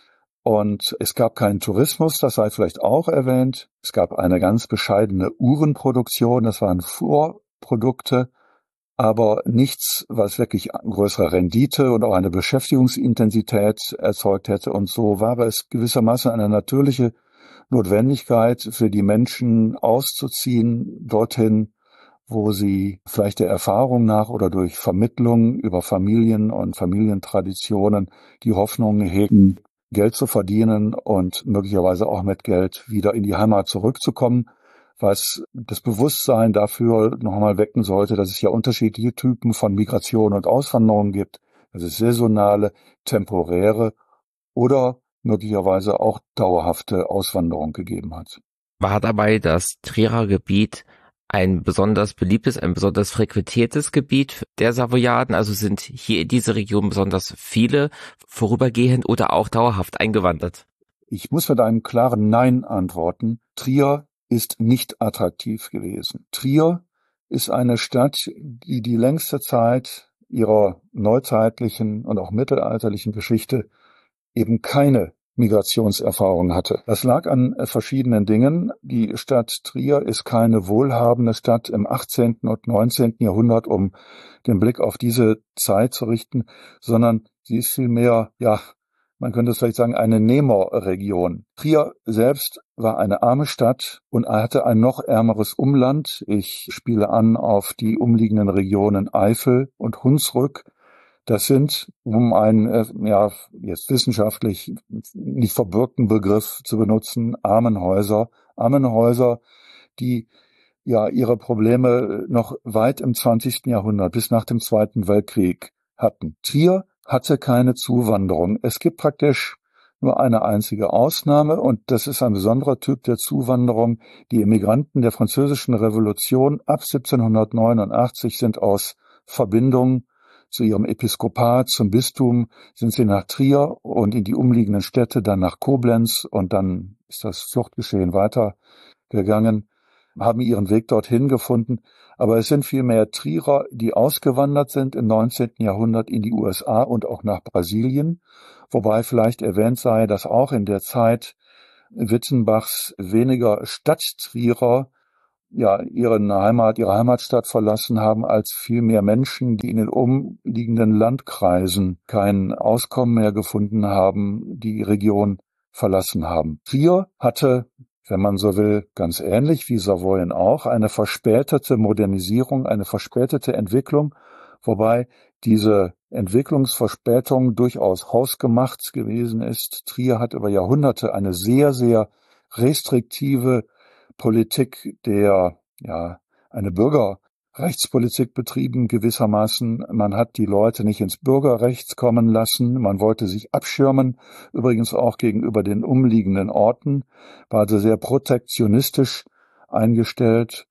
Speaker 1: Und es gab keinen Tourismus, das sei vielleicht auch erwähnt. Es gab eine ganz bescheidene Uhrenproduktion, das waren Vorprodukte, aber nichts, was wirklich größere Rendite und auch eine Beschäftigungsintensität erzeugt hätte. Und so war es gewissermaßen eine natürliche Notwendigkeit für die Menschen auszuziehen dorthin, wo sie vielleicht der Erfahrung nach oder durch Vermittlung über Familien und Familientraditionen die Hoffnung hegen, Geld zu verdienen und möglicherweise auch mit Geld wieder in die Heimat zurückzukommen, was das Bewusstsein dafür nochmal wecken sollte, dass es ja unterschiedliche Typen von Migration und Auswanderung gibt, dass es saisonale, temporäre oder möglicherweise auch dauerhafte Auswanderung gegeben hat.
Speaker 2: War dabei das Trierer Gebiet ein besonders beliebtes, ein besonders frequentiertes Gebiet der Savoyaden? Also sind hier in diese Region besonders viele vorübergehend oder auch dauerhaft eingewandert?
Speaker 1: Ich muss mit einem klaren Nein antworten. Trier ist nicht attraktiv gewesen. Trier ist eine Stadt, die die längste Zeit ihrer neuzeitlichen und auch mittelalterlichen Geschichte eben keine Migrationserfahrung hatte. Das lag an verschiedenen Dingen. Die Stadt Trier ist keine wohlhabende Stadt im 18. und 19. Jahrhundert, um den Blick auf diese Zeit zu richten, sondern sie ist vielmehr, man könnte es vielleicht sagen, eine Nehmerregion. Trier selbst war eine arme Stadt und hatte ein noch ärmeres Umland. Ich spiele an auf die umliegenden Regionen Eifel und Hunsrück. Das sind, um einen jetzt wissenschaftlich nicht verbürgten Begriff zu benutzen, Armenhäuser, die ihre Probleme noch weit im 20. Jahrhundert bis nach dem Zweiten Weltkrieg hatten. Trier hatte keine Zuwanderung. Es gibt praktisch nur eine einzige Ausnahme, und das ist ein besonderer Typ der Zuwanderung. Die Emigranten der Französischen Revolution ab 1789 sind aus Verbindung zu ihrem Episkopat, zum Bistum, sind sie nach Trier und in die umliegenden Städte, dann nach Koblenz, und dann ist das Fluchtgeschehen weitergegangen, haben ihren Weg dorthin gefunden. Aber es sind vielmehr Trierer, die ausgewandert sind im 19. Jahrhundert in die USA und auch nach Brasilien, wobei vielleicht erwähnt sei, dass auch in der Zeit Wittenbachs weniger Stadttrierer ihre Heimatstadt verlassen haben, als viel mehr Menschen, die in den umliegenden Landkreisen kein Auskommen mehr gefunden haben, die Region verlassen haben. Trier hatte, wenn man so will, ganz ähnlich wie Savoyen auch, eine verspätete Modernisierung, eine verspätete Entwicklung, wobei diese Entwicklungsverspätung durchaus hausgemacht gewesen ist. Trier hat über Jahrhunderte eine sehr, sehr restriktive Politik eine Bürgerrechtspolitik betrieben gewissermaßen. Man hat die Leute nicht ins Bürgerrecht kommen lassen. Man wollte sich abschirmen, übrigens auch gegenüber den umliegenden Orten, war also sehr protektionistisch eingestellt.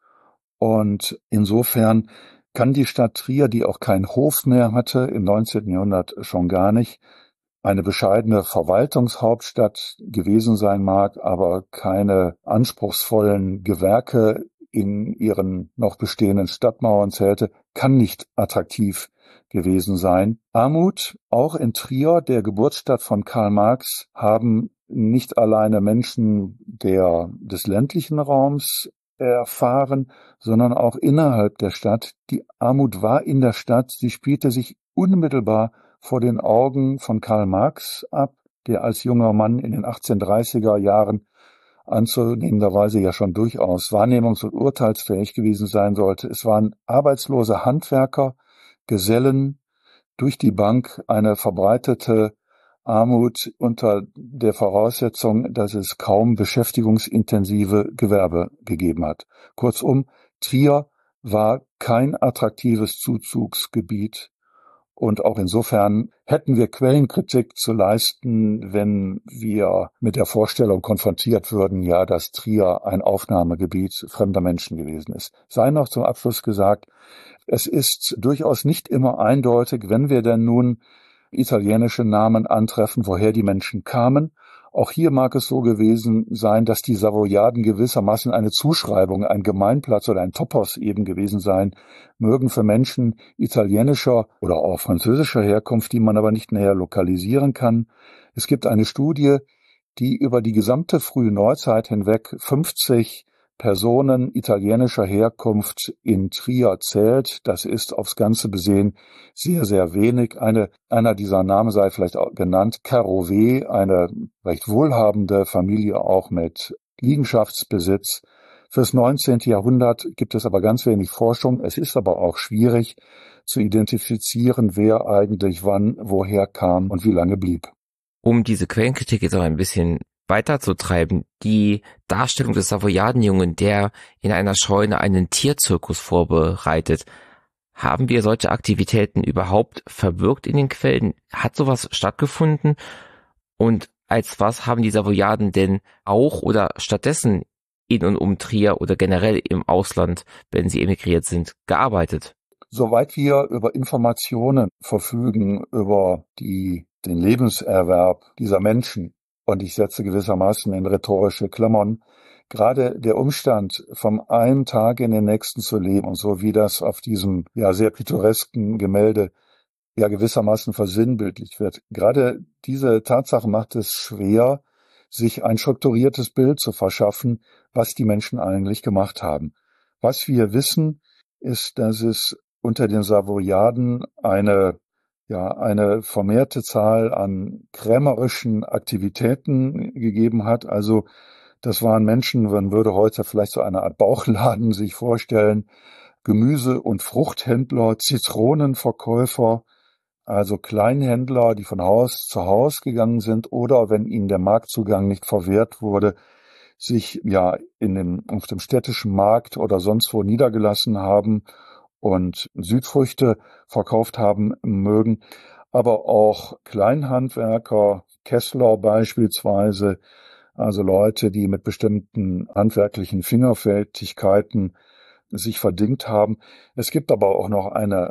Speaker 1: Und insofern kann die Stadt Trier, die auch keinen Hof mehr hatte, im 19. Jahrhundert schon gar nicht, eine bescheidene Verwaltungshauptstadt gewesen sein mag, aber keine anspruchsvollen Gewerke in ihren noch bestehenden Stadtmauern zählte, kann nicht attraktiv gewesen sein. Armut, auch in Trier, der Geburtsstadt von Karl Marx, haben nicht alleine Menschen des ländlichen Raums erfahren, sondern auch innerhalb der Stadt. Die Armut war in der Stadt, sie spielte sich unmittelbar vor den Augen von Karl Marx ab, der als junger Mann in den 1830er Jahren anzunehmenderweise ja schon durchaus wahrnehmungs- und urteilsfähig gewesen sein sollte. Es waren arbeitslose Handwerker, Gesellen, durch die Bank eine verbreitete Armut unter der Voraussetzung, dass es kaum beschäftigungsintensive Gewerbe gegeben hat. Kurzum, Trier war kein attraktives Zuzugsgebiet. Und auch insofern hätten wir Quellenkritik zu leisten, wenn wir mit der Vorstellung konfrontiert würden, dass Trier ein Aufnahmegebiet fremder Menschen gewesen ist. Sei noch zum Abschluss gesagt, es ist durchaus nicht immer eindeutig, wenn wir denn nun italienische Namen antreffen, woher die Menschen kamen. Auch hier mag es so gewesen sein, dass die Savoyarden gewissermaßen eine Zuschreibung, ein Gemeinplatz oder ein Topos eben gewesen sein mögen für Menschen italienischer oder auch französischer Herkunft, die man aber nicht näher lokalisieren kann. Es gibt eine Studie, die über die gesamte frühe Neuzeit hinweg 50 Personen italienischer Herkunft in Trier zählt. Das ist aufs Ganze besehen sehr, sehr wenig. Einer dieser Namen sei vielleicht auch genannt, Carovè, eine recht wohlhabende Familie auch mit Liegenschaftsbesitz. Fürs 19. Jahrhundert gibt es aber ganz wenig Forschung. Es ist aber auch schwierig zu identifizieren, wer eigentlich wann, woher kam und wie lange blieb.
Speaker 2: Um diese Quellenkritik jetzt auch ein bisschen weiterzutreiben, die Darstellung des Savoyardenjungen, der in einer Scheune einen Tierzirkus vorbereitet, haben wir solche Aktivitäten überhaupt verbürgt in den Quellen? Hat sowas stattgefunden? Und als was haben die Savoyarden denn auch oder stattdessen in und um Trier oder generell im Ausland, wenn sie emigriert sind, gearbeitet?
Speaker 1: Soweit wir über Informationen verfügen über den Lebenserwerb dieser Menschen, und ich setze gewissermaßen in rhetorische Klammern, gerade der Umstand, vom einen Tag in den nächsten zu leben und so wie das auf diesem ja sehr pittoresken Gemälde ja gewissermaßen versinnbildlicht wird. Gerade diese Tatsache macht es schwer, sich ein strukturiertes Bild zu verschaffen, was die Menschen eigentlich gemacht haben. Was wir wissen, ist, dass es unter den Savoyaden eine vermehrte Zahl an krämerischen Aktivitäten gegeben hat. Also das waren Menschen, man würde heute vielleicht so eine Art Bauchladen sich vorstellen, Gemüse- und Fruchthändler, Zitronenverkäufer, also Kleinhändler, die von Haus zu Haus gegangen sind oder, wenn ihnen der Marktzugang nicht verwehrt wurde, sich ja auf dem städtischen Markt oder sonst wo niedergelassen haben und Südfrüchte verkauft haben mögen, aber auch Kleinhandwerker, Kessler beispielsweise, also Leute, die mit bestimmten handwerklichen Fingerfertigkeiten sich verdingt haben. Es gibt aber auch noch einen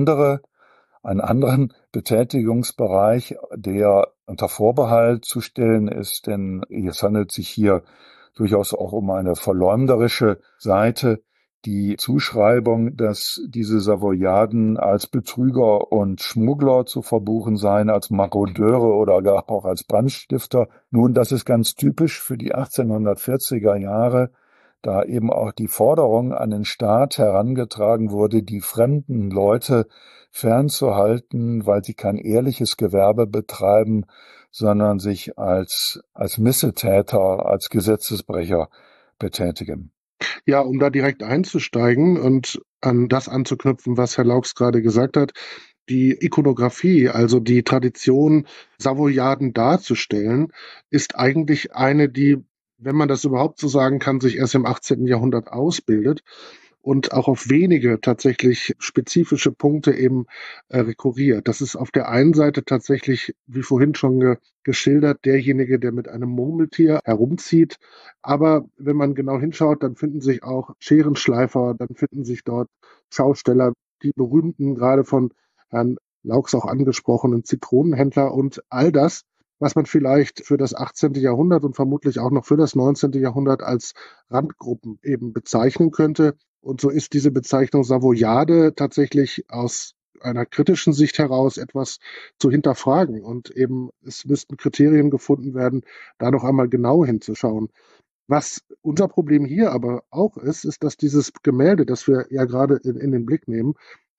Speaker 1: anderen Betätigungsbereich, der unter Vorbehalt zu stellen ist, denn es handelt sich hier durchaus auch um eine verleumderische Seite. Die Zuschreibung, dass diese Savoyaden als Betrüger und Schmuggler zu verbuchen seien, als Marodeure oder gar auch als Brandstifter. Nun, das ist ganz typisch für die 1840er Jahre, da eben auch die Forderung an den Staat herangetragen wurde, die fremden Leute fernzuhalten, weil sie kein ehrliches Gewerbe betreiben, sondern sich als Missetäter, als Gesetzesbrecher betätigen.
Speaker 4: Ja, um da direkt einzusteigen und an das anzuknüpfen, was Herr Laux gerade gesagt hat, die Ikonografie, also die Tradition, Savoyaden darzustellen, ist eigentlich eine, die, wenn man das überhaupt so sagen kann, sich erst im 18. Jahrhundert ausbildet und auch auf wenige tatsächlich spezifische Punkte eben rekurriert. Das ist auf der einen Seite tatsächlich, wie vorhin schon geschildert, derjenige, der mit einem Murmeltier herumzieht. Aber wenn man genau hinschaut, dann finden sich auch Scherenschleifer, dann finden sich dort Schausteller, die berühmten, gerade von Herrn Laux auch angesprochenen Zitronenhändler und all das, was man vielleicht für das 18. Jahrhundert und vermutlich auch noch für das 19. Jahrhundert als Randgruppen eben bezeichnen könnte. Und so ist diese Bezeichnung Savoyade tatsächlich aus einer kritischen Sicht heraus etwas zu hinterfragen. Und eben es müssten Kriterien gefunden werden, da noch einmal genau hinzuschauen. Was unser Problem hier aber auch ist, ist, dass dieses Gemälde, das wir ja gerade in den Blick nehmen,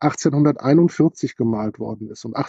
Speaker 4: 1841 gemalt worden ist. Und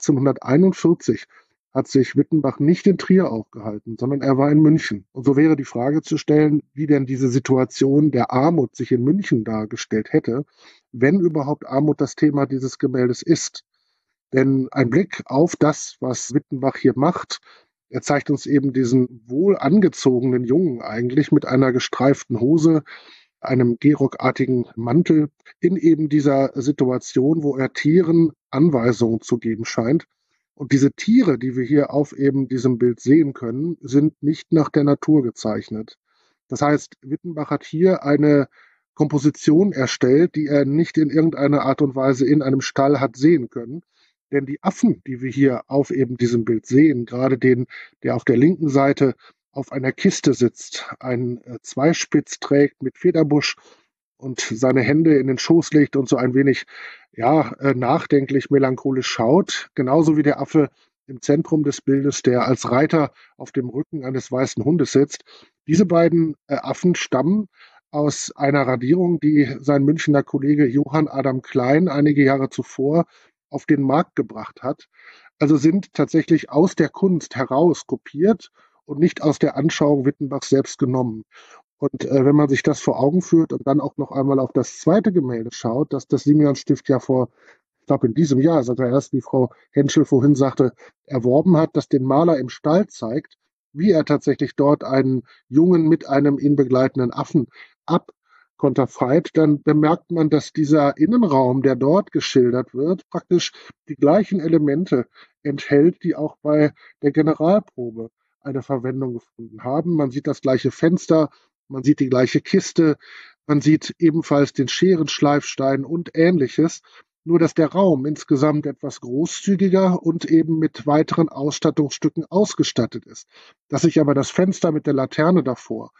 Speaker 4: 1841 hat sich Wittenbach nicht in Trier aufgehalten, sondern er war in München. Und so wäre die Frage zu stellen, wie denn diese Situation der Armut sich in München dargestellt hätte, wenn überhaupt Armut das Thema dieses Gemäldes ist. Denn ein Blick auf das, was Wittenbach hier macht, er zeigt uns eben diesen wohl angezogenen Jungen eigentlich mit einer gestreiften Hose, einem gehrockartigen Mantel in eben dieser Situation, wo er Tieren Anweisungen zu geben scheint. Und diese Tiere, die wir hier auf eben diesem Bild sehen können, sind nicht nach der Natur gezeichnet. Das heißt, Wittenbach hat hier eine Komposition erstellt, die er nicht in irgendeiner Art und Weise in einem Stall hat sehen können. Denn die Affen, die wir hier auf eben diesem Bild sehen, gerade den, der auf der linken Seite auf einer Kiste sitzt, einen Zweispitz trägt mit Federbusch und seine Hände in den Schoß legt und so ein wenig nachdenklich, melancholisch schaut, genauso wie der Affe im Zentrum des Bildes, der als Reiter auf dem Rücken eines weißen Hundes sitzt. Diese beiden Affen stammen aus einer Radierung, die sein Münchner Kollege Johann Adam Klein einige Jahre zuvor auf den Markt gebracht hat. Also sind tatsächlich aus der Kunst heraus kopiert und nicht aus der Anschauung Wittenbachs selbst genommen. Und wenn man sich das vor Augen führt und dann auch noch einmal auf das zweite Gemälde schaut, dass das Simeon-Stift ja ich glaube in diesem Jahr sogar erst, wie Frau Henschel vorhin sagte, erworben hat, das den Maler im Stall zeigt, wie er tatsächlich dort einen Jungen mit einem ihn begleitenden Affen abkonterfeit, dann bemerkt man, dass dieser Innenraum, der dort geschildert wird, praktisch die gleichen Elemente enthält, die auch bei der Generalprobe eine Verwendung gefunden haben. Man sieht das gleiche Fenster, man sieht die gleiche Kiste, man sieht ebenfalls den Scherenschleifstein und Ähnliches, nur dass der Raum insgesamt etwas großzügiger und eben mit weiteren Ausstattungsstücken ausgestattet ist. Dass sich aber das Fenster mit der Laterne davor,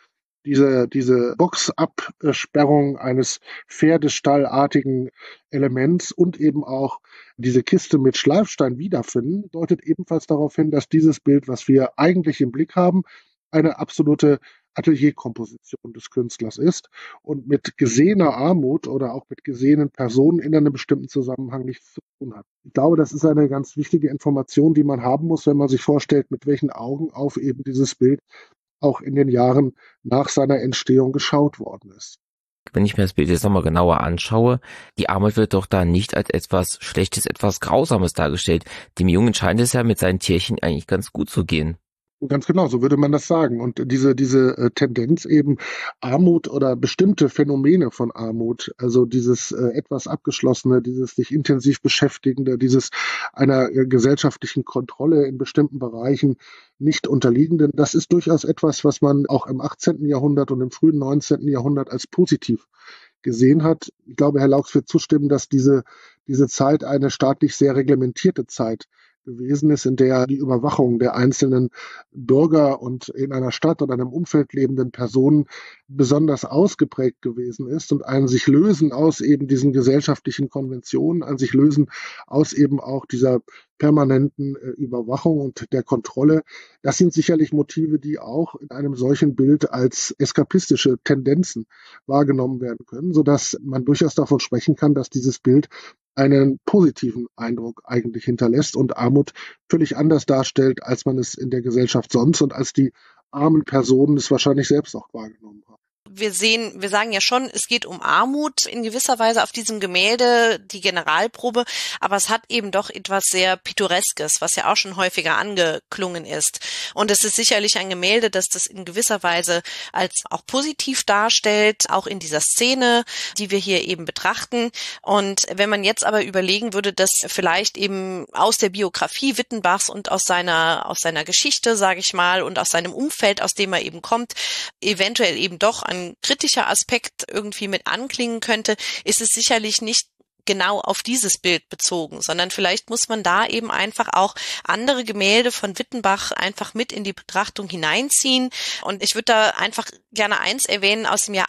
Speaker 4: diese Boxabsperrung eines pferdestallartigen Elements und eben auch diese Kiste mit Schleifstein wiederfinden, deutet ebenfalls darauf hin, dass dieses Bild, was wir eigentlich im Blick haben, eine absolute Atelierkomposition des Künstlers ist und mit gesehener Armut oder auch mit gesehenen Personen in einem bestimmten Zusammenhang nichts zu tun hat. Ich glaube, das ist eine ganz wichtige Information, die man haben muss, wenn man sich vorstellt, mit welchen Augen auf eben dieses Bild auch in den Jahren nach seiner Entstehung geschaut worden ist.
Speaker 2: Wenn ich mir das Bild jetzt nochmal genauer anschaue, die Armut wird doch da nicht als etwas Schlechtes, etwas Grausames dargestellt. Dem Jungen scheint es ja mit seinen Tierchen eigentlich ganz gut zu gehen.
Speaker 4: Ganz genau, so würde man das sagen. Und diese Tendenz eben Armut oder bestimmte Phänomene von Armut, also dieses etwas Abgeschlossene, dieses sich intensiv Beschäftigende, dieses einer gesellschaftlichen Kontrolle in bestimmten Bereichen nicht unterliegenden, das ist durchaus etwas, was man auch im 18. Jahrhundert und im frühen 19. Jahrhundert als positiv gesehen hat. Ich glaube, Herr Laux wird zustimmen, dass diese Zeit eine staatlich sehr reglementierte Zeit gewesen ist, in der die Überwachung der einzelnen Bürger und in einer Stadt oder einem Umfeld lebenden Personen besonders ausgeprägt gewesen ist und ein sich lösen aus eben diesen gesellschaftlichen Konventionen, ein sich lösen aus eben auch dieser permanenten Überwachung und der Kontrolle. Das sind sicherlich Motive, die auch in einem solchen Bild als eskapistische Tendenzen wahrgenommen werden können, sodass man durchaus davon sprechen kann, dass dieses Bild einen positiven Eindruck eigentlich hinterlässt und Armut völlig anders darstellt, als man es in der Gesellschaft sonst und als die armen Personen es wahrscheinlich selbst auch wahrgenommen haben.
Speaker 3: Wir sagen ja schon, es geht um Armut in gewisser Weise auf diesem Gemälde, die Generalprobe, aber es hat eben doch etwas sehr Pittoreskes, was ja auch schon häufiger angeklungen ist. Und es ist sicherlich ein Gemälde, das das in gewisser Weise als auch positiv darstellt, auch in dieser Szene, die wir hier eben betrachten. Und wenn man jetzt aber überlegen würde, dass vielleicht eben aus der Biografie Wittenbachs und aus seiner Geschichte, sage ich mal, und aus seinem Umfeld, aus dem er eben kommt, eventuell eben doch ein kritischer Aspekt irgendwie mit anklingen könnte, ist es sicherlich nicht genau auf dieses Bild bezogen, sondern vielleicht muss man da eben einfach auch andere Gemälde von Wittenbach einfach mit in die Betrachtung hineinziehen. Und ich würde da einfach gerne eins erwähnen aus dem Jahr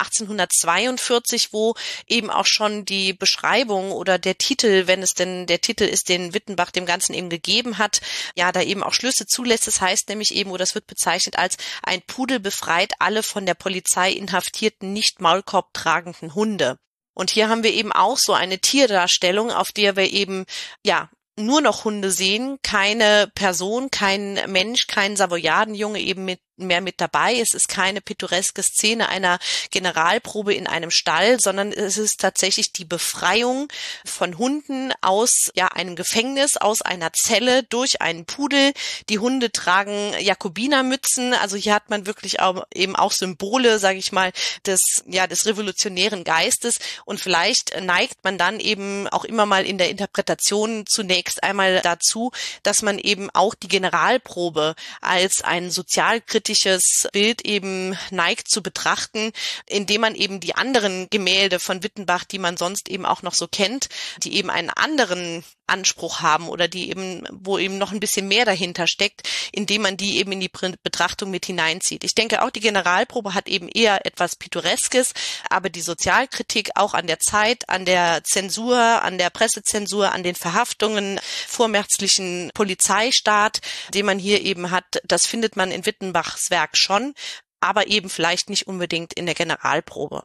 Speaker 3: 1842, wo eben auch schon die Beschreibung oder der Titel, wenn es denn der Titel ist, den Wittenbach dem Ganzen eben gegeben hat, ja, da eben auch Schlüsse zulässt. Das heißt nämlich eben, oder das wird bezeichnet als ein Pudel befreit alle von der Polizei inhaftierten, nicht Maulkorb tragenden Hunde. Und hier haben wir eben auch so eine Tierdarstellung, auf der wir eben, ja, nur noch Hunde sehen, keine Person, kein Mensch, kein Savoyardenjunge eben mehr mit dabei. Es ist keine pittoreske Szene einer Generalprobe in einem Stall, sondern es ist tatsächlich die Befreiung von Hunden aus einem Gefängnis, aus einer Zelle durch einen Pudel. Die Hunde tragen Jakobinermützen, also hier hat man wirklich eben auch Symbole, sage ich mal, des revolutionären Geistes, und vielleicht neigt man dann eben auch immer mal in der Interpretation zunächst einmal dazu, dass man eben auch die Generalprobe als ein sozialkritisches Bild eben neigt zu betrachten, indem man eben die anderen Gemälde von Wittenbach, die man sonst eben auch noch so kennt, die eben einen anderen Anspruch haben oder die eben, wo eben noch ein bisschen mehr dahinter steckt, indem man die eben in die Betrachtung mit hineinzieht. Ich denke auch, die Generalprobe hat eben eher etwas Pittoreskes, aber die Sozialkritik auch an der Zeit, an der Zensur, an der Pressezensur, an den Verhaftungen, vormärzlichen Polizeistaat, den man hier eben hat, das findet man in Wittenbachs Werk schon, aber eben vielleicht nicht unbedingt in der Generalprobe.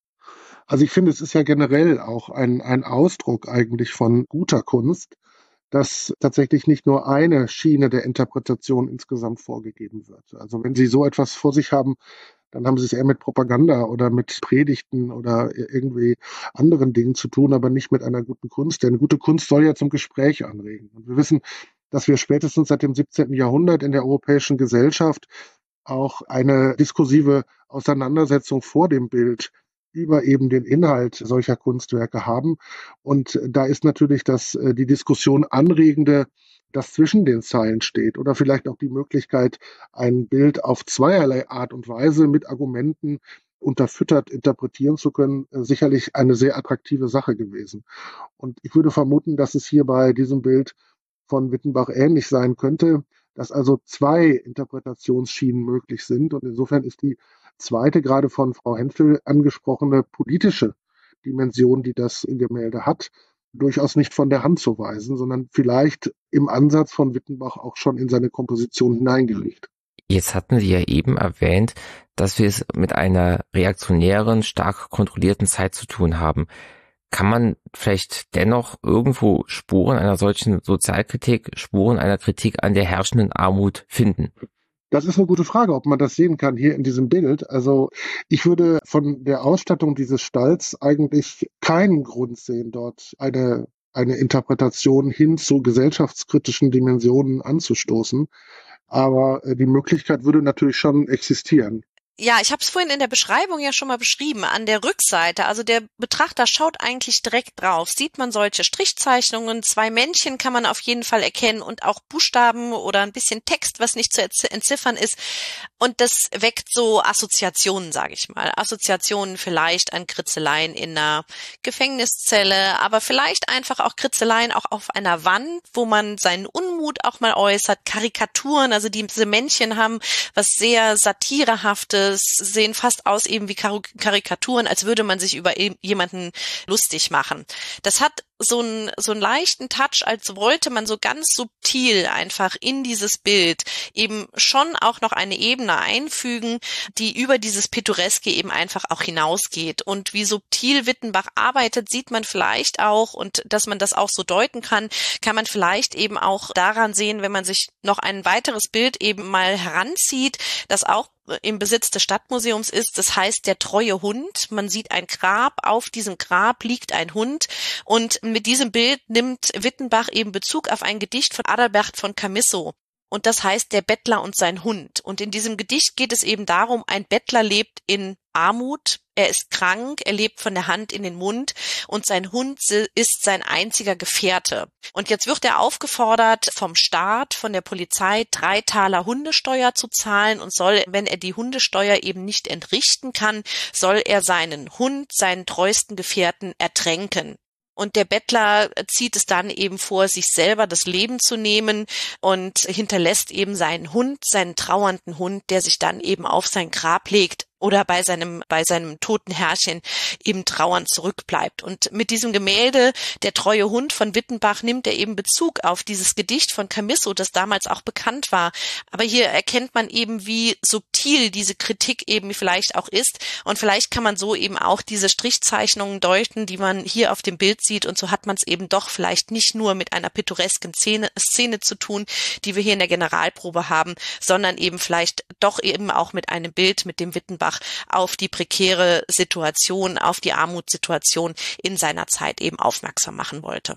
Speaker 4: Also ich finde, es ist ja generell auch ein Ausdruck eigentlich von guter Kunst, dass tatsächlich nicht nur eine Schiene der Interpretation insgesamt vorgegeben wird. Also wenn Sie so etwas vor sich haben, dann haben Sie es eher mit Propaganda oder mit Predigten oder irgendwie anderen Dingen zu tun, aber nicht mit einer guten Kunst. Denn gute Kunst soll ja zum Gespräch anregen. Und wir wissen, dass wir spätestens seit dem 17. Jahrhundert in der europäischen Gesellschaft auch eine diskursive Auseinandersetzung vor dem Bild über eben den Inhalt solcher Kunstwerke haben. Und da ist natürlich die Diskussion anregende, das zwischen den Zeilen steht, oder vielleicht auch die Möglichkeit, ein Bild auf zweierlei Art und Weise mit Argumenten unterfüttert interpretieren zu können, sicherlich eine sehr attraktive Sache gewesen. Und ich würde vermuten, dass es hier bei diesem Bild von Wittenbach ähnlich sein könnte, dass also zwei Interpretationsschienen möglich sind. Und insofern ist die zweite, gerade von Frau Henschel angesprochene politische Dimension, die das Gemälde hat, durchaus nicht von der Hand zu weisen, sondern vielleicht im Ansatz von Wittenbach auch schon in seine Komposition hineingelegt.
Speaker 2: Jetzt hatten Sie ja eben erwähnt, dass wir es mit einer reaktionären, stark kontrollierten Zeit zu tun haben. Kann man vielleicht dennoch irgendwo Spuren einer solchen Sozialkritik, Spuren einer Kritik an der herrschenden Armut finden?
Speaker 4: Das ist eine gute Frage, ob man das sehen kann hier in diesem Bild. Also ich würde von der Ausstattung dieses Stalls eigentlich keinen Grund sehen, dort eine Interpretation hin zu gesellschaftskritischen Dimensionen anzustoßen. Aber die Möglichkeit würde natürlich schon existieren.
Speaker 3: Ja, ich habe es vorhin in der Beschreibung ja schon mal beschrieben. An der Rückseite, also der Betrachter schaut eigentlich direkt drauf, sieht man solche Strichzeichnungen, 2 Männchen kann man auf jeden Fall erkennen und auch Buchstaben oder ein bisschen Text, was nicht zu entziffern ist. Und das weckt so Assoziationen, sage ich mal. Assoziationen vielleicht an Kritzeleien in einer Gefängniszelle, aber vielleicht einfach auch Kritzeleien auch auf einer Wand, wo man seinen Unmut auch mal äußert. Karikaturen, also diese Männchen haben was sehr Satirehaftes, sehen fast aus eben wie Karikaturen, als würde man sich über jemanden lustig machen. Das hat so einen leichten Touch, als wollte man so ganz subtil einfach in dieses Bild eben schon auch noch eine Ebene einfügen, die über dieses Pittoreske eben einfach auch hinausgeht. Und wie subtil Wittenbach arbeitet, sieht man vielleicht auch, und dass man das auch so deuten kann man vielleicht eben auch daran sehen, wenn man sich noch ein weiteres Bild eben mal heranzieht, das auch im Besitz des Stadtmuseums ist. Das heißt der treue Hund. Man sieht ein Grab, auf diesem Grab liegt ein Hund, und mit diesem Bild nimmt Wittenbach eben Bezug auf ein Gedicht von Adalbert von Chamisso. Und das heißt Der Bettler und sein Hund. Und in diesem Gedicht geht es eben darum, ein Bettler lebt in Armut, er ist krank, er lebt von der Hand in den Mund und sein Hund ist sein einziger Gefährte. Und jetzt wird er aufgefordert vom Staat, von der Polizei 3 Taler Hundesteuer zu zahlen und soll, wenn er die Hundesteuer eben nicht entrichten kann, soll er seinen Hund, seinen treuesten Gefährten ertränken. Und der Bettler zieht es dann eben vor, sich selber das Leben zu nehmen und hinterlässt eben seinen Hund, seinen trauernden Hund, der sich dann eben auf sein Grab legt oder bei seinem toten Herrchen eben trauernd zurückbleibt. Und mit diesem Gemälde Der treue Hund von Wittenbach nimmt er eben Bezug auf dieses Gedicht von Chamisso, das damals auch bekannt war. Aber hier erkennt man eben, wie subtil diese Kritik eben vielleicht auch ist. Und vielleicht kann man so eben auch diese Strichzeichnungen deuten, die man hier auf dem Bild sieht. Und so hat man es eben doch vielleicht nicht nur mit einer pittoresken Szene zu tun, die wir hier in der Generalprobe haben, sondern eben vielleicht doch eben auch mit einem Bild, mit dem Wittenbach auf die prekäre Situation, auf die Armutssituation in seiner Zeit eben aufmerksam machen wollte.